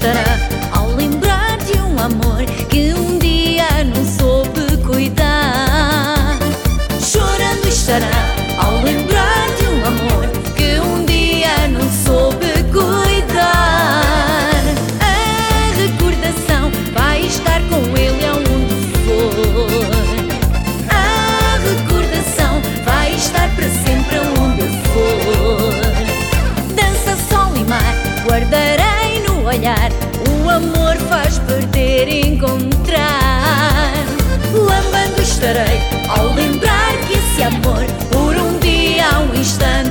estará ao lembrar de um amor que um dia não soube cuidar. Chorando estará ao lembrar de um amor que um dia não soube cuidar. A recordação vai estar com ele aonde for. A recordação vai estar para sempre aonde for. Dança, sol e mar, guardarei no olhar. O amor faz perder e encontrar. Lambando estarei ao lembrar que esse amor por um dia, um instante